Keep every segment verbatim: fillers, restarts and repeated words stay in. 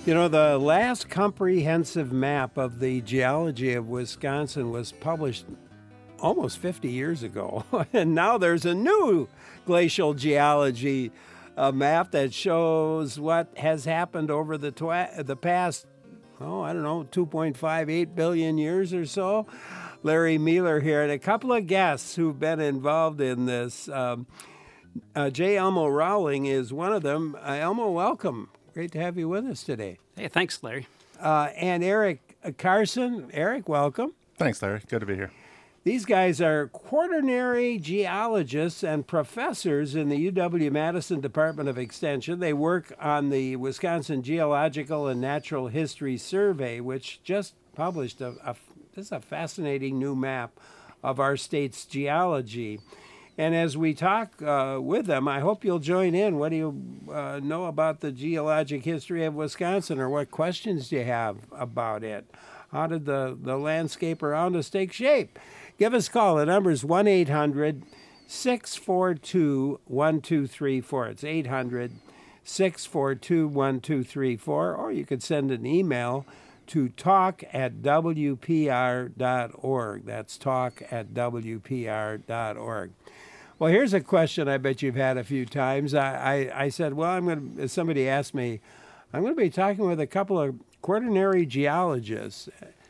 You know, the last comprehensive map of the geology of Wisconsin was published almost fifty years ago. And now there's a new glacial geology uh, map that shows what has happened over the, twa- the past, oh, I don't know, two point five eight billion years or so. Larry Mueller here, and a couple of guests who've been involved in this. Um, uh, J. Elmo Rowling is one of them. Uh, Elmo, welcome. Great to have you with us today. Hey, thanks, Larry. Uh, and Eric Carson. Eric, welcome. Thanks, Larry. Good to be here. These guys are quaternary geologists and professors in the U W-Madison Department of Extension. They work on the Wisconsin Geological and Natural History Survey, which just published a, a, this is a fascinating new map of our state's geology. And as we talk uh, with them, I hope you'll join in. What do you uh, know about the geologic history of Wisconsin, or what questions do you have about it? How did the, the landscape around us take shape? Give us a call. The number is one eight hundred, six four two, one two three four. It's eight hundred, six four two, one two three four. Or you could send an email to talk at w p r dot org. That's talk at w p r dot org. Well, here's a question I bet you've had a few times. I, I, I said, well, I'm going to, somebody asked me, I'm going to be talking with a couple of quaternary geologists.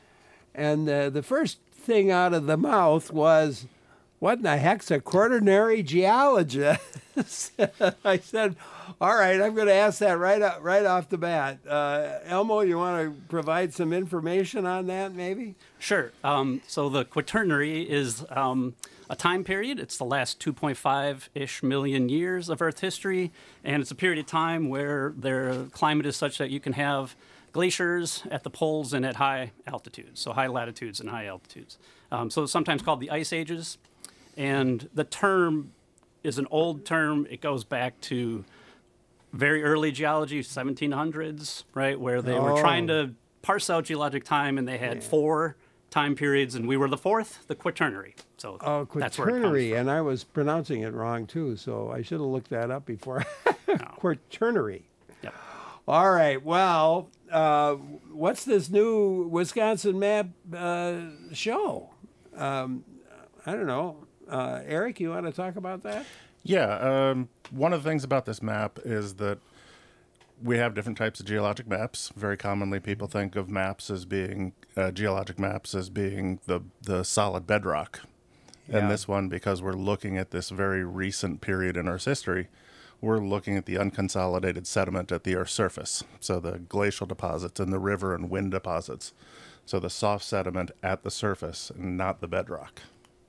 And uh, the first thing out of the mouth was, what in the heck's a quaternary geologist? I said, all right, I'm going to ask that right, up, right off the bat. Uh, Elmo, you want to provide some information on that, maybe? Sure. Um, so the quaternary is um, a time period. It's the last two point five-ish million years of Earth history, and it's a period of time where their climate is such that you can have glaciers at the poles and at high altitudes, so high latitudes and high altitudes. Um, so it's sometimes called the Ice Ages, and the term is an old term. It goes back to very early geology, seventeen hundreds, right, where they oh. were trying to parse out geologic time, and they had yeah. four time periods, and we were the fourth, the quaternary. So oh, that's where it comes quaternary, from. And I was pronouncing it wrong too, so I should have looked that up before. No. Quaternary. Yep. All right. Well, uh, what's this new Wisconsin map uh, show? Um, I don't know. Uh, Eric, you want to talk about that? Yeah. Um, one of the things about this map is that we have different types of geologic maps. Very commonly, people think of maps as being, uh, geologic maps as being the, the solid bedrock. Yeah. And this one, because we're looking at this very recent period in Earth's history, we're looking at the unconsolidated sediment at the Earth's surface. So the glacial deposits and the river and wind deposits. So the soft sediment at the surface, and not the bedrock.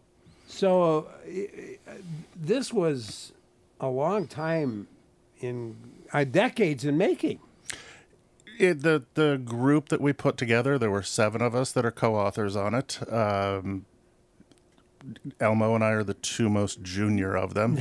So uh, this was a long time in uh, decades in making. It, the the group that we put together, there were seven of us that are co-authors on it. Um, Elmo and I are the two most junior of them.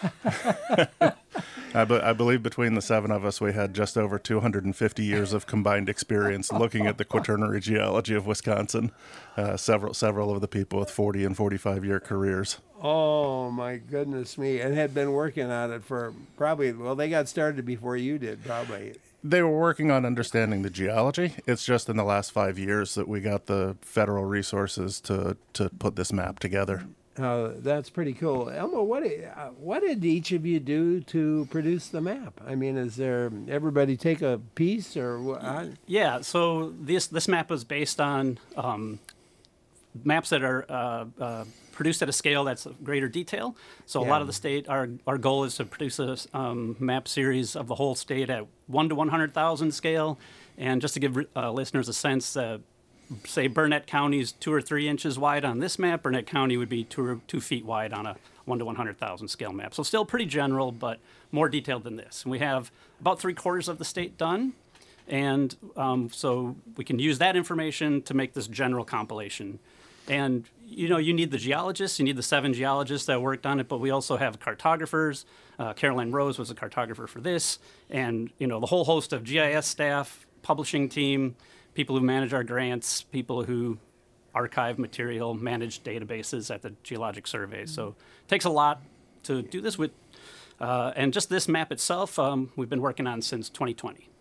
I, be, I believe between the seven of us, we had just over two hundred fifty years of combined experience looking at the quaternary geology of Wisconsin. Uh, several several of the people with forty and forty-five year careers. Oh, my goodness me. And had been working on it for probably, well, they got started before you did, probably. They were working on understanding the geology. It's just in the last five years that we got the federal resources to, to put this map together. Uh, that's pretty cool. Elmo, what, uh, what did each of you do to produce the map? I mean, is there, everybody take a piece or what? Yeah, so this, this map is based on um, maps that are uh, uh, produced at a scale that's of greater detail. So yeah. a lot of the state, our our goal is to produce a um, map series of the whole state at one to one hundred thousand scale. And just to give uh, listeners a sense, uh, say Burnett County is two or three inches wide on this map. Burnett County would be two or two feet wide on a one to one hundred thousand scale map. So still pretty general, but more detailed than this. And we have about three quarters of the state done. And um, so we can use that information to make this general compilation. And, you know, you need the geologists, you need the seven geologists that worked on it, but we also have cartographers. Uh, Caroline Rose was a cartographer for this. And, you know, the whole host of G I S staff, publishing team, people who manage our grants, people who archive material, manage databases at the Geologic Survey. So it takes a lot to do this with. Uh, and just this map itself, um, we've been working on since twenty twenty.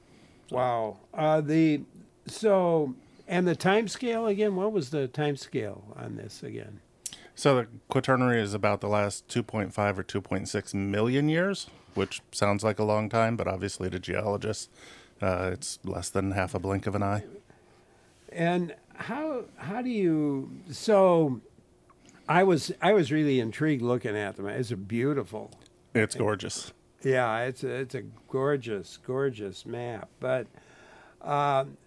Wow. Uh, the so and the time scale again. What was the time scale on this again? So the Quaternary is about the last two point five or two point six million years, which sounds like a long time, but obviously to geologists, uh, it's less than half a blink of an eye. And how how do you so? I was I was really intrigued looking at them. It's a beautiful. It's gorgeous. Yeah, it's a, it's a gorgeous, gorgeous map. But um,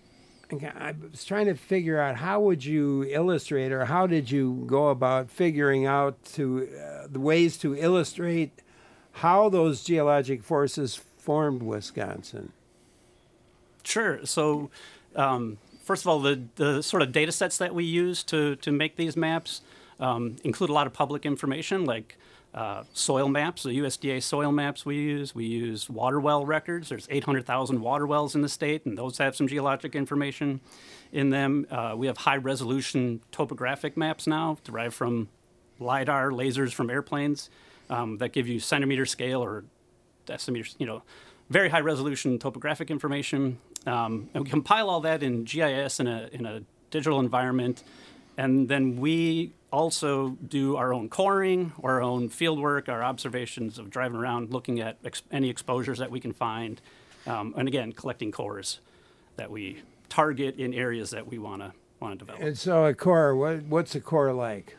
I was trying to figure out how would you illustrate, or how did you go about figuring out to uh, the ways to illustrate how those geologic forces formed Wisconsin? Sure. So, um, first of all, the, the sort of data sets that we use to, to make these maps um, include a lot of public information, like uh, soil maps, the U S D A soil maps we use. We use water well records. There's eight hundred thousand water wells in the state, and those have some geologic information in them. Uh, we have high-resolution topographic maps now, derived from LiDAR, lasers from airplanes, um, that give you centimeter scale or decimeters, you know, very high-resolution topographic information. Um, and we compile all that in G I S in a, in a digital environment, and then we also do our own coring, our own field work, our observations of driving around, looking at ex- any exposures that we can find, um, and again, collecting cores that we target in areas that we want to want to develop. And so a core, what what's a core like?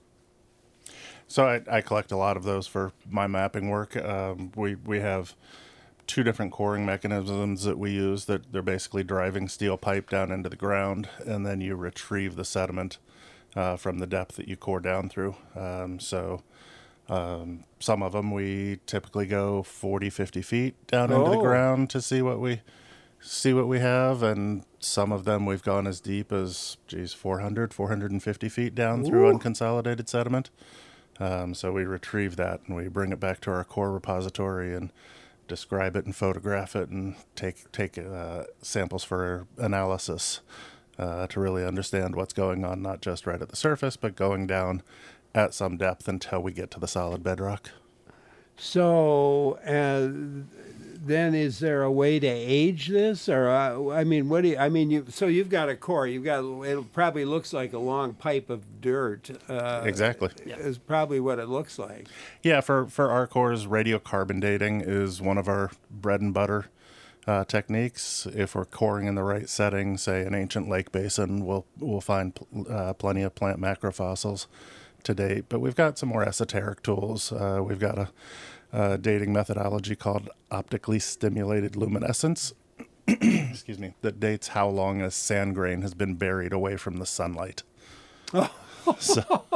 So I, I collect a lot of those for my mapping work. Um, we we have two different coring mechanisms that we use that they're basically driving steel pipe down into the ground, and then you retrieve the sediment uh, from the depth that you core down through. Um, so um, some of them we typically go forty, fifty feet down into the Oh. ground to see what we see what we have, and some of them we've gone as deep as, geez, four hundred, four hundred fifty feet down through Ooh. unconsolidated sediment. Um, so we retrieve that and we bring it back to our core repository and describe it and photograph it and take take uh, samples for analysis uh, to really understand what's going on, not just right at the surface, but going down at some depth until we get to the solid bedrock. So uh, then, is there a way to age this, or uh, I mean, what do you, I mean? You so you've got a core. You've got it. Probably looks like a long pipe of dirt. Uh, Exactly. Yeah. Is probably what it looks like. Yeah, for, for our cores, radiocarbon dating is one of our bread and butter uh, techniques. If we're coring in the right setting, say an ancient lake basin, we'll we'll find pl- uh, plenty of plant macrofossils to date. But we've got some more esoteric tools. Uh, we've got a, a dating methodology called optically stimulated luminescence. Excuse me. That dates how long a sand grain has been buried away from the sunlight. So,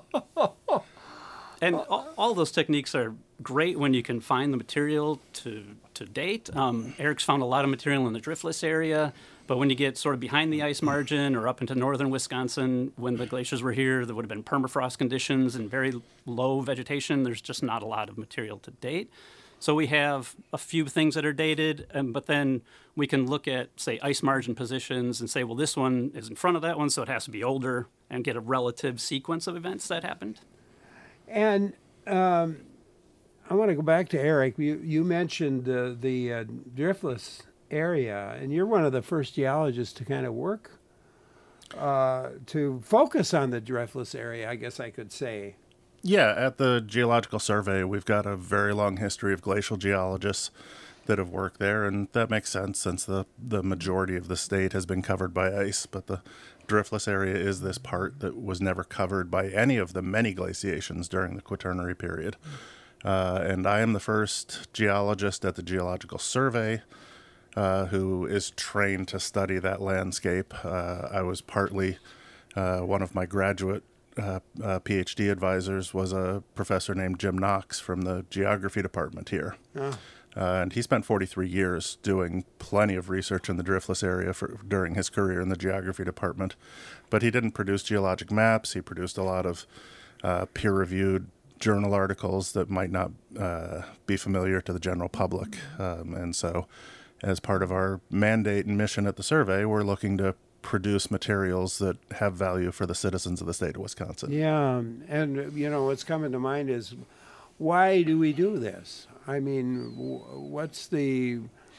And all, all those techniques are great when you can find the material to to date. Um, Eric's found a lot of material in the driftless area, but when you get sort of behind the ice margin or up into northern Wisconsin, when the glaciers were here, there would have been permafrost conditions and very low vegetation. There's just not a lot of material to date. So we have a few things that are dated, um, but then we can look at, say, ice margin positions and say, well, this one is in front of that one, so it has to be older, and get a relative sequence of events that happened. And um, I want to go back to Eric. You you mentioned uh, the uh, driftless area, and you're one of the first geologists to kind of work uh, to focus on the driftless area, I guess I could say. yeah, at the Geological Survey, we've got a very long history of glacial geologists that have worked there, and that makes sense since the, the majority of the state has been covered by ice. But the driftless area is this part that was never covered by any of the many glaciations during the Quaternary period. Uh, and I am the first geologist at the Geological Survey uh, who is trained to study that landscape. Uh, I was partly uh, one of my graduate uh, uh, PhD advisors was a professor named Jim Knox from the geography department here. Oh. Uh, and he spent forty-three years doing plenty of research in the driftless area for, during his career in the geography department. But he didn't produce geologic maps. He produced a lot of uh, peer-reviewed journal articles that might not uh, be familiar to the general public. Um, and so as part of our mandate and mission at the survey, we're looking to produce materials that have value for the citizens of the state of Wisconsin. Yeah, and you know what's coming to mind is, why do we do this? I mean, what's the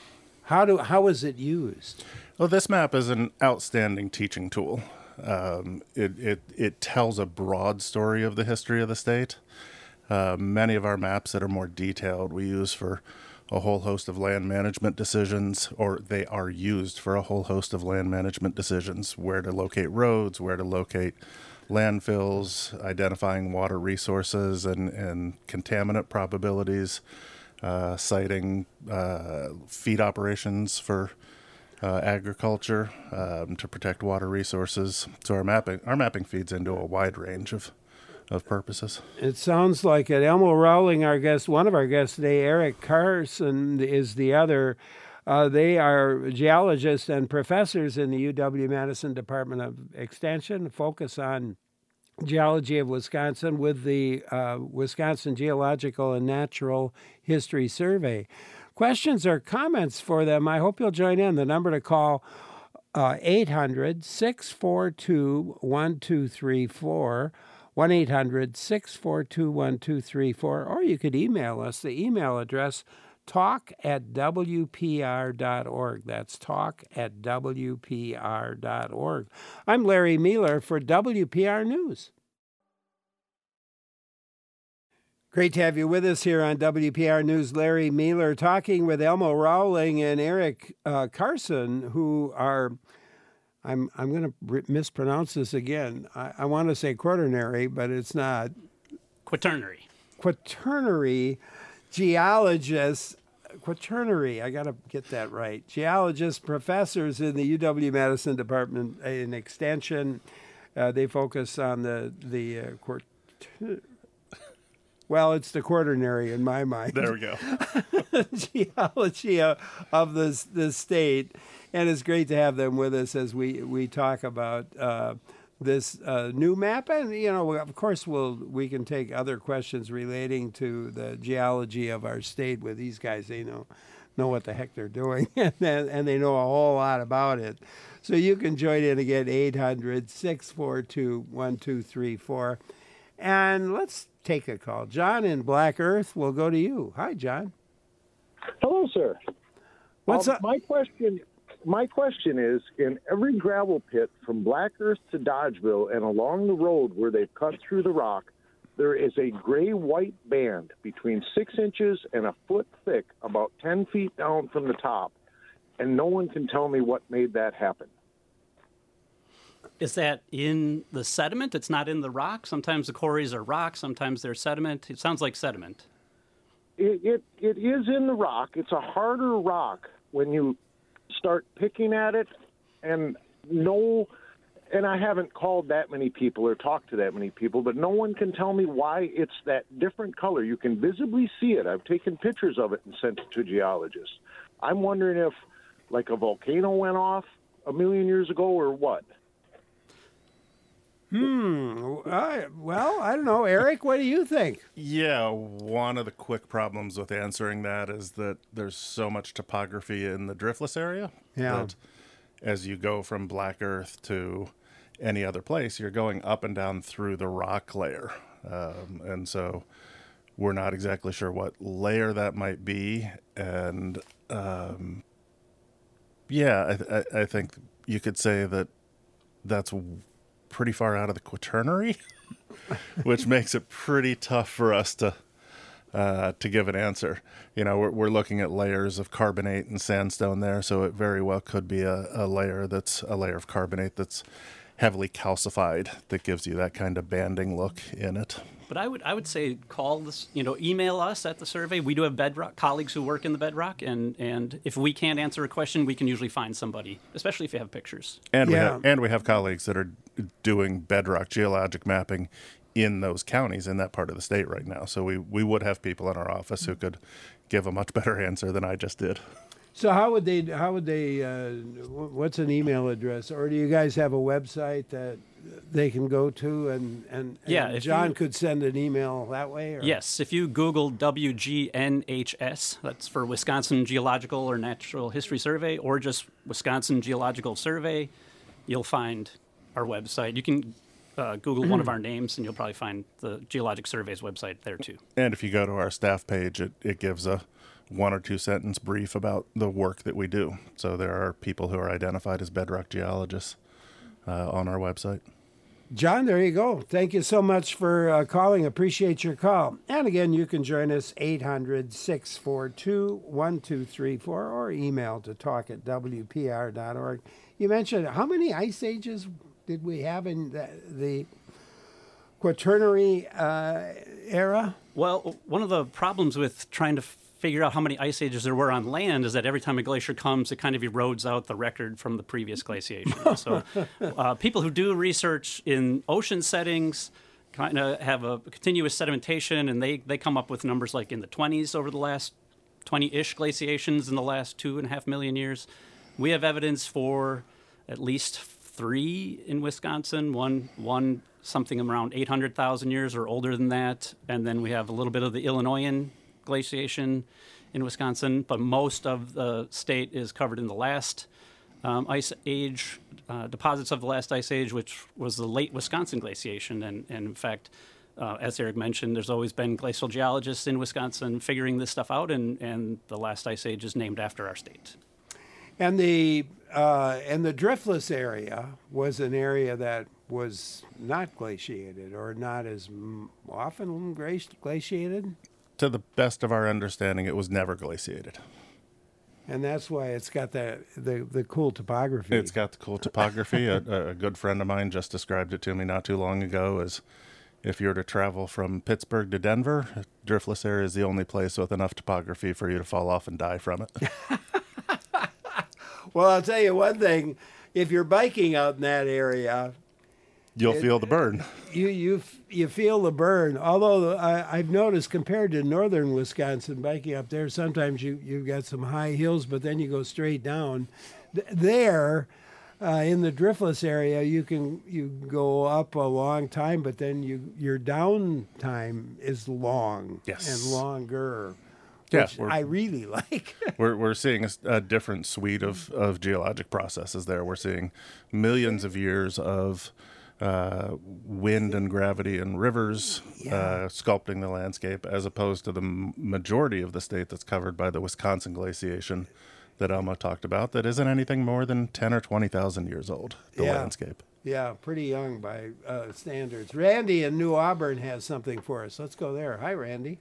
How do how is it used? Well, this map is an outstanding teaching tool. Um, it, it, it tells a broad story of the history of the state. Uh, many of our maps that are more detailed we use for a whole host of land management decisions, or they are used for a whole host of land management decisions, where to locate roads, where to locate landfills, identifying water resources and, and contaminant probabilities, uh, citing uh, feed operations for Uh, agriculture, um, to protect water resources. So our mapping our mapping feeds into a wide range of of purposes. It sounds like it. Elmo Rowling, our guest, one of our guests today, Eric Carson is the other. Uh, they are geologists and professors in the U W-Madison Department of Extension, focus on geology of Wisconsin with the uh, Wisconsin Geological and Natural History Survey. Questions or comments for them, I hope you'll join in. The number to call, uh, eight hundred, six four two, one two three four, one eight hundred, six four two, one two three four, or you could email us. The email address, talk at w p r dot org. That's talk at w p r dot org. I'm Larry Mueller for W P R News. Great to have you with us here on W P R News. Larry Mueller talking with Elmo Rowling and Eric uh, Carson, who are, I'm I'm going to mispronounce this again. I, I want to say quaternary, but it's not. Quaternary. Quaternary geologists. Quaternary, I got to get that right. Geologists, professors in the U W-Madison Department in Extension. Uh, they focus on the, the uh, quat- Well, it's the quaternary in my mind. There we go. Geology of, of the, the state. And it's great to have them with us as we, we talk about uh, this uh, new map. And, you know, of course, we'll, we can take other questions relating to the geology of our state with these guys. They know, know what the heck they're doing, and, and they know a whole lot about it. So you can join in again, eight hundred, six four two, one two three four. And let's take a call. John in Black Earth, we'll go to you. Hi, John. Hello, sir. What's um, up? My question, my question is, in every gravel pit from Black Earth to Dodgeville and along the road where they've cut through the rock, there is a gray-white band between six inches and a foot thick, about ten feet down from the top, and no one can tell me what made that happen. Is that in the sediment? It's not in the rock? Sometimes the quarries are rock, sometimes they're sediment. It sounds like sediment. It, it it is in the rock. It's a harder rock when you start picking at it, and no, and I haven't called that many people or talked to that many people, but no one can tell me why it's that different color. You can visibly see it. I've taken pictures of it and sent it to geologists. I'm wondering if, like, a volcano went off a million years ago or what. Hmm. I, well, I don't know. Eric, what do you think? Yeah, one of the quick problems with answering that is that there's so much topography in the driftless area Yeah. that as you go from Black Earth to any other place, you're going up and down through the rock layer. Um, and so we're not exactly sure what layer that might be. And um, yeah, I, I, I think you could say that that's pretty far out of the quaternary, which makes it pretty tough for us to uh, to give an answer. You know, we're, we're looking at layers of carbonate and sandstone there, so it very well could be a, a layer that's a layer of carbonate that's heavily calcified that gives you that kind of banding look in it. But I would I would say call this, you know, email us at the survey. We do have bedrock colleagues who work in the bedrock, and, and if we can't answer a question, we can usually find somebody, especially if you have pictures. And Yeah. we have and we have colleagues that are doing bedrock geologic mapping in those counties in that part of the state right now. So we, we would have people in our office who could give a much better answer than I just did. So how would they, how would they, uh, what's an email address? Or do you guys have a website that they can go to and, and, and Yeah, if John you- could send an email that way? Or? Yes, if you Google W G N H S, that's for Wisconsin Geological or Natural History Survey, or just Wisconsin Geological Survey, you'll find our website. You can uh, Google one of our names, and you'll probably find the Geologic Survey's website there, too. And if you go to our staff page, it, it gives a one or two sentence brief about the work that we do. So there are people who are identified as bedrock geologists uh, on our website. John, there you go. Thank you so much for uh, calling. Appreciate your call. And again, you can join us eight hundred, six four two, one two three four or email to talk at w p r dot org. You mentioned how many ice ages did we have in the, the Quaternary uh, era? Well, one of the problems with trying to figure out how many ice ages there were on land is that every time a glacier comes, it kind of erodes out the record from the previous glaciation. So uh, people who do research in ocean settings kind of have a continuous sedimentation, and they, they come up with numbers like in the twenties over the last twenty-ish glaciations in the last two and a half million years. We have evidence for at least three in Wisconsin, one one something around eight hundred thousand years or older than that, and then we have a little bit of the Illinoisan glaciation in Wisconsin, but most of the state is covered in the last um, ice age, uh, deposits of the last ice age, which was the late Wisconsin glaciation. And, and in fact, uh, as Eric mentioned, there's always been glacial geologists in Wisconsin figuring this stuff out, and, and the last ice age is named after our state. And the uh, and the driftless area was an area that was not glaciated or not as m- often glaciated. To the best of our understanding, it was never glaciated. And that's why it's got the, the, the cool topography. It's got the cool topography. a, a good friend of mine just described it to me not too long ago as if you were to travel from Pittsburgh to Denver, driftless area is the only place with enough topography for you to fall off and die from it. Well, I'll tell you one thing. If you're biking out in that area, You'll It- feel the burn. you you f- you feel the burn. Although I, I've noticed compared to northern Wisconsin, biking up there, sometimes you you've got some high hills, but then you go straight down. Th- there, uh, in the driftless area, you can you go up a long time, but then you your down time is long Yes. and longer. Yeah, Which we're- I really like. We're we're seeing a, s- a different suite of, of geologic processes there. We're seeing millions of years of uh, wind and gravity and rivers uh, sculpting the landscape, as opposed to the m- majority of the state that's covered by the Wisconsin glaciation that Elmo talked about. That isn't anything more than ten or twenty thousand years old. The Yeah. landscape. Yeah, pretty young by uh, standards. Randy in New Auburn has something for us. Let's go there. Hi, Randy.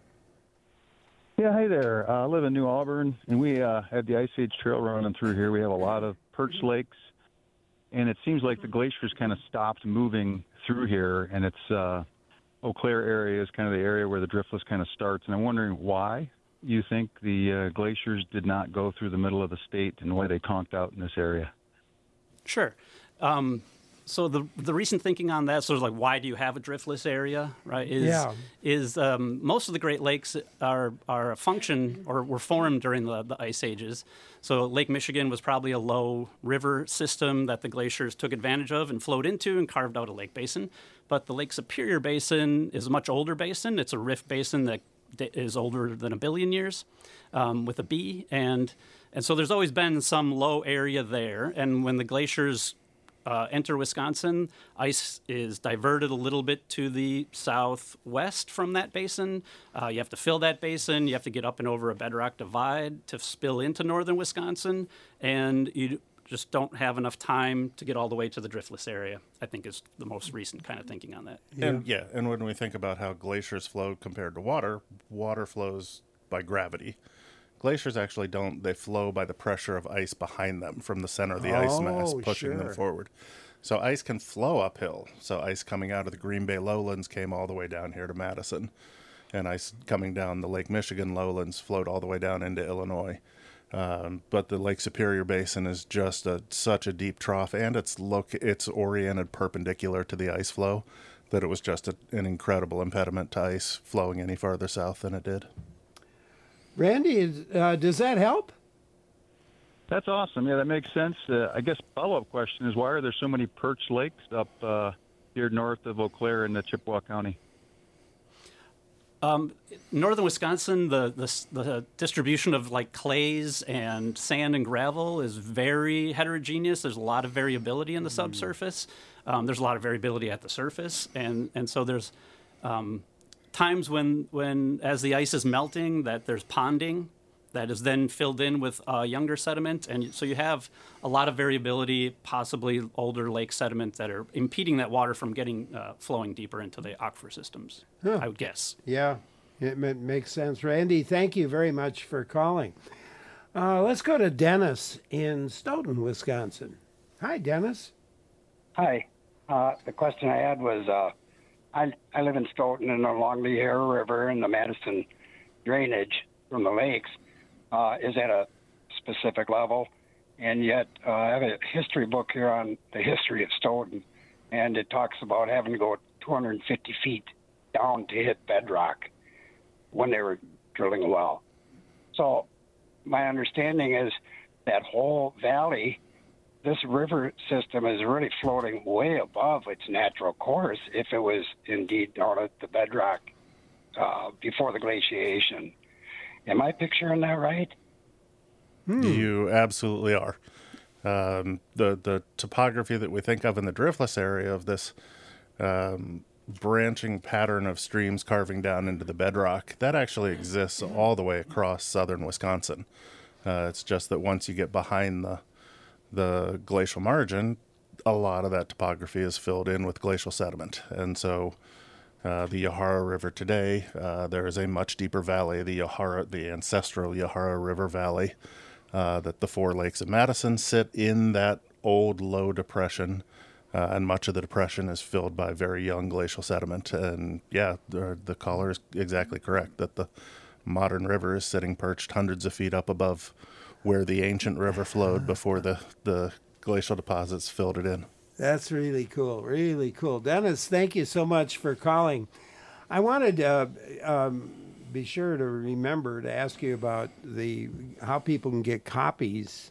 Yeah, hey there. Uh, I live in New Auburn, and we uh, have the Ice Age Trail running through here. We have a lot of perch lakes, and it seems like the glaciers kind of stopped moving through here, and it's uh, Eau Claire area is kind of the area where the driftless kind of starts. And I'm wondering why you think the uh, glaciers did not go through the middle of the state and why they conked out in this area. Sure. Um, so the the recent thinking on that, sort of like why do you have a driftless area, right? Is Yeah. is um, most of the Great Lakes are are a function or were formed during the, the ice ages. So Lake Michigan was probably a low river system that the glaciers took advantage of and flowed into and carved out a lake basin. But the Lake Superior Basin is a much older basin. It's a rift basin that d- is older than a billion years, um, with a B, and and so there's always been some low area there. And when the glaciers Uh, enter Wisconsin, ice is diverted a little bit to the southwest from that basin. Uh, you have to fill that basin. You have to get up and over a bedrock divide to spill into northern Wisconsin, and you just don't have enough time to get all the way to the driftless area, I think is the most recent kind of thinking on that. And yeah, and when we think about how glaciers flow compared to water, water flows by gravity. Glaciers actually don't. They flow by the pressure of ice behind them from the center of the ice mass, Oh, pushing them sure. forward. So ice can flow uphill. So ice coming out of the Green Bay lowlands came all the way down here to Madison. And ice coming down the Lake Michigan lowlands flowed all the way down into Illinois. Um, but the Lake Superior Basin is just a, such a deep trough, and it's look it's oriented perpendicular to the ice flow that it was just a, an incredible impediment to ice flowing any farther south than it did. Randy, is- uh, does that help? That's awesome. Yeah, that makes sense. Uh, I guess follow-up question is why are there so many perch lakes up uh, here north of Eau Claire in the Chippewa County? Um, northern Wisconsin, the, the the distribution of like clays and sand and gravel is very heterogeneous. There's a lot of variability in the subsurface. Um, there's a lot of variability at the surface, and and so there's um, times when when as the ice is melting that there's ponding that is then filled in with uh, younger sediment. And so you have a lot of variability, possibly older lake sediment that are impeding that water from getting uh, flowing deeper into the aquifer systems, Huh. I would guess. Yeah, it ma- makes sense. Randy, thank you very much for calling. Uh, let's go to Dennis in Stoughton, Wisconsin. Hi, Dennis. Hi. Uh, the question I had was, uh, I, I live in Stoughton and along the Yarra River and the Madison drainage from the lakes uh, is at a specific level. And yet uh, I have a history book here on the history of Stoughton, and it talks about having to go two hundred fifty feet down to hit bedrock when they were drilling a well. So my understanding is that whole valley, this river system is really floating way above its natural course if it was indeed down at the bedrock uh, before the glaciation. Am I picturing that right? You absolutely are. Um, the the topography that we think of in the driftless area of this um, branching pattern of streams carving down into the bedrock, that actually exists all the way across southern Wisconsin. Uh, it's just that once you get behind the the glacial margin, a lot of that topography is filled in with glacial sediment. And so uh, the Yahara River today, uh, there is a much deeper valley, the Yahara, the ancestral Yahara River Valley, uh, that the four lakes of Madison sit in that old low depression. Uh, and much of the depression is filled by very young glacial sediment. And yeah, the, the caller is exactly correct that the modern river is sitting perched hundreds of feet up above where the ancient river flowed before the, the glacial deposits filled it in. That's really cool, really cool. Dennis, thank you so much for calling. I wanted to uh, um, be sure to remember to ask you about the how people can get copies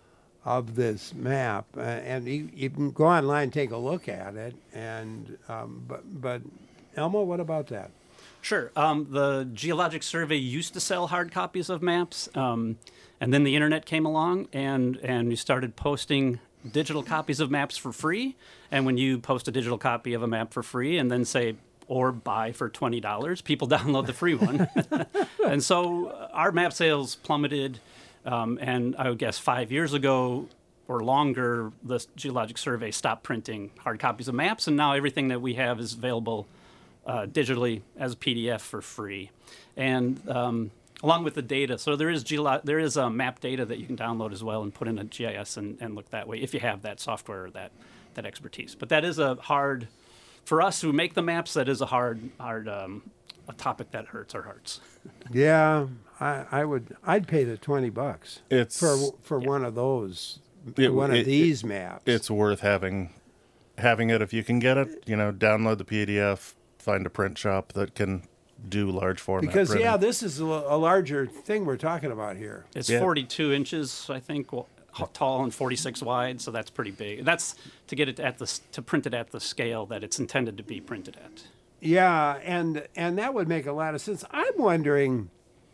of this map, uh, and you, you can go online and take a look at it. And um, but but Elmo, what about that? Sure. Um, the Geologic Survey used to sell hard copies of maps, um, and then the internet came along, and and you started posting digital copies of maps for free. And when you post a digital copy of a map for free, and then say or buy for twenty dollars, people download the free one. And so uh, our map sales plummeted. Um, and I would guess five years ago or longer, the Geologic Survey stopped printing hard copies of maps, and now everything that we have is available uh, digitally as a P D F for free, and um, along with the data. So there is geolo- there is uh, map data that you can download as well and put in a G I S and, and look that way if you have that software or that that expertise. But that is a hard, for us who make the maps, that is a hard hard um, a topic that hurts our hearts. Yeah, I, I would. I'd pay the twenty bucks. It's for for yeah. one of those, it, one it, of these it, maps. It's worth having having it if you can get it. You know, download the P D F, find a print shop that can do large format. Because printing. yeah, this is a, a larger thing we're talking about here. It's yeah. forty-two inches, I think, well, tall and forty-six wide, so that's pretty big. That's to get it at the to print it at the scale that it's intended to be printed at. Yeah, and and that would make a lot of sense. I'm wondering,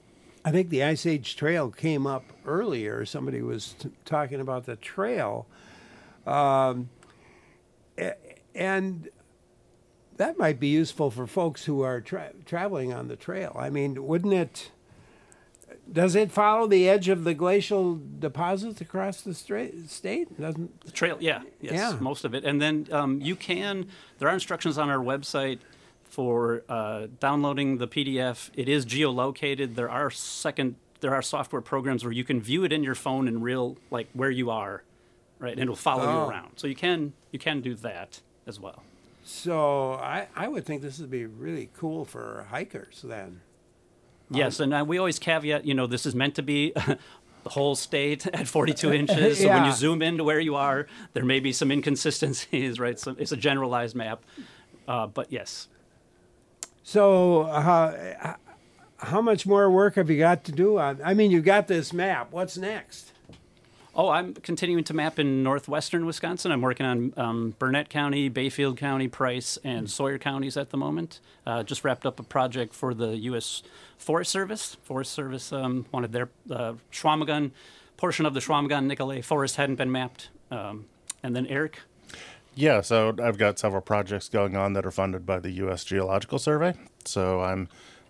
I think the Ice Age Trail came up earlier. Somebody was t- talking about the trail, um, and that might be useful for folks who are tra- traveling on the trail. I mean, wouldn't it? Does it follow the edge of the glacial deposits across the stra- state? Doesn't the trail? Yeah, yes, yeah. most of it. And then um, you can. There are instructions on our website for uh, downloading the P D F. It is geolocated. There are second. There are software programs where you can view it in your phone in real, like where you are, right, and it'll follow oh. you around. So you can you can do that as well. So I I would think this would be really cool for hikers then. Yes, and uh, we always caveat, you know, this is meant to be the whole state at forty-two inches. So yeah. when you zoom into where you are, there may be some inconsistencies, right? So it's a generalized map, uh, but yes. So uh, how much more work have you got to do on? I mean, you got this map. What's next? Oh, I'm continuing to map in northwestern Wisconsin. I'm working on um, Burnett County, Bayfield County, Price, and Sawyer counties at the moment. Uh, just wrapped up a project for the U S Forest Service. Forest Service um, wanted their uh, Schwamagon, portion of the Schwamagon-Nicolet Forest hadn't been mapped. Um, and then Eric? Yeah, so I've got several projects going on that are funded by the U S Geological Survey. So I'm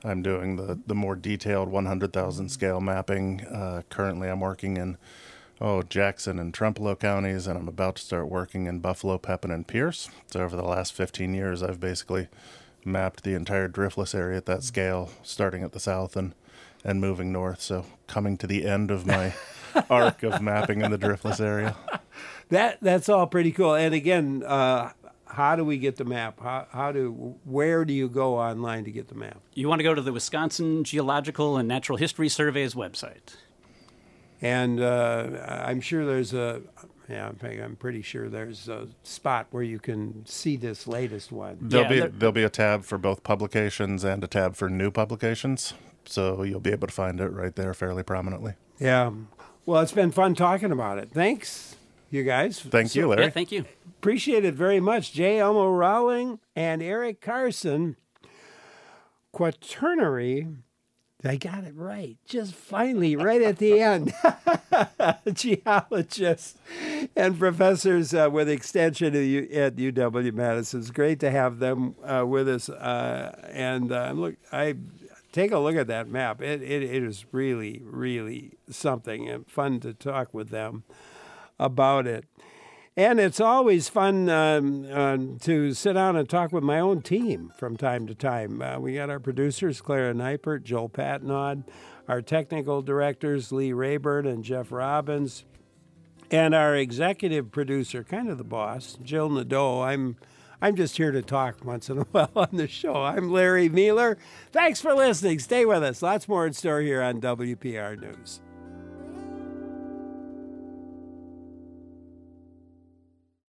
I'm doing the, the more detailed one hundred thousand scale mapping. Uh, currently, I'm working in oh Jackson and Trempealeau counties, and I'm about to start working in Buffalo, Pepin, and Pierce. So over the last fifteen years, I've basically mapped the entire driftless area at that scale, starting at the south and, and moving north. So coming to the end of my arc of mapping in the driftless area. That that's all pretty cool. And again, uh, how do we get the map? How, how do where do you go online to get the map? You want to go to the Wisconsin Geological and Natural History Survey's website. And uh, I'm sure there's a, yeah, I'm I'm pretty sure there's a spot where you can see this latest one. There'll Yeah, be there- there'll be a tab for both publications and a tab for new publications. So you'll be able to find it right there fairly prominently. Yeah. Well, it's been fun talking about it. Thanks, you guys. Thank you, Larry. Yeah, thank you. Appreciate it very much. J. Elmo Rowling and Eric Carson, quaternary. I got it right. Just finally, right at the end. Geologists and professors uh, with extension at, U- at U W Madison. It's great to have them uh, with us. Uh, and uh, look, I take a look at that map. It, it it is really, really something, and fun to talk with them about it. And it's always fun um, uh, to sit down and talk with my own team from time to time. Uh, we got our producers, Clara Neipert, Joel Patnod, our technical directors, Lee Rayburn and Jeff Robbins, and our executive producer, kind of the boss, Jill Nadeau. I'm, I'm just here to talk once in a while on the show. I'm Larry Mueller. Thanks for listening. Stay with us. Lots more in store here on W P R News.